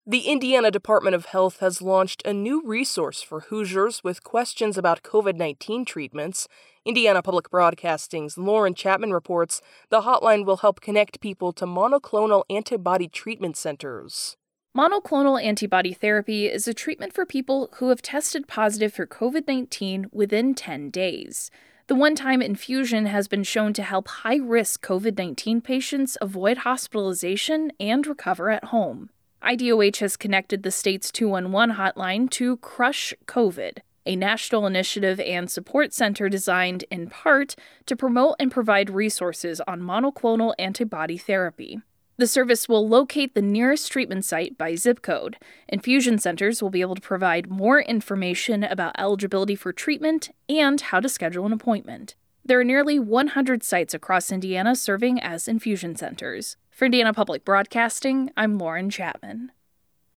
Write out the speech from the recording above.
The Indiana Department of Health has launched a new resource for Hoosiers with questions about COVID-19 treatments. Indiana Public Broadcasting's Lauren Chapman reports the hotline will help connect people to monoclonal antibody treatment centers. Monoclonal antibody therapy is a treatment for people who have tested positive for COVID-19 within 10 days. The one-time infusion has been shown to help high-risk COVID-19 patients avoid hospitalization and recover at home. IDOH has connected the state's 211 hotline to Crush COVID, a national initiative and support center designed, in part, to promote and provide resources on monoclonal antibody therapy. The service will locate the nearest treatment site by zip code. Infusion centers will be able to provide more information about eligibility for treatment and how to schedule an appointment. There are nearly 100 sites across Indiana serving as infusion centers. For Indiana Public Broadcasting, I'm Lauren Chapman.